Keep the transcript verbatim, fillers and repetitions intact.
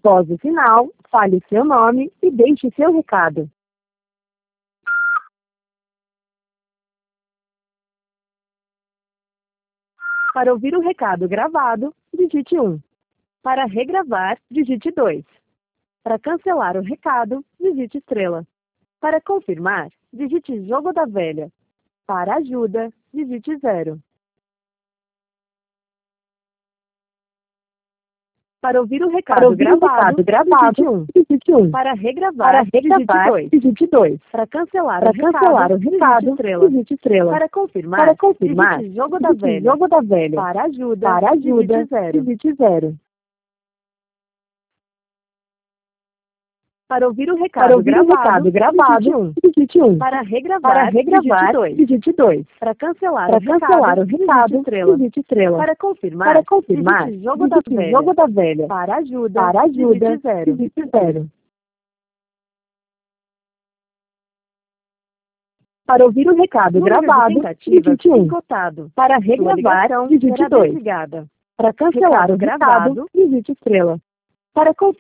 Após o sinal, fale seu nome e deixe seu recado. Para ouvir o recado gravado, digite um. Para regravar, digite dois. Para cancelar o recado, digite estrela. Para confirmar, digite jogo da velha. Para ajuda, digite zero. Para ouvir o recado, Para ouvir o gravado, recado gravado, digite um. digite um. Para regravar, Para regravar, digite dois. digite dois. Para cancelar, Para o, recado, cancelar o digite recado, estrela. digite estrela. Para confirmar, Para confirmar, digite jogo da digite velha. jogo da velha. Para ajuda, Para ajuda, digite zero. digite zero. Para ouvir o recado, Para ouvir o gravado, recado gravado, digite um. digite um. Para regravar, Para regravar, digite dois. digite dois. Para cancelar, Para o, recado, cancelar o digite recado, estrela. digite estrela. Para confirmar, Para confirmar, digite jogo da digite velha. jogo da velha. Para ajuda, Para ajuda, digite zero. digite zero. Para ouvir o recado Número de gravado, tentativas digite um. esgotado. Para Sua regravar, ligação digite será dois. desligada. Para cancelar Recado o recado, gravado, digite estrela. Para confirmar,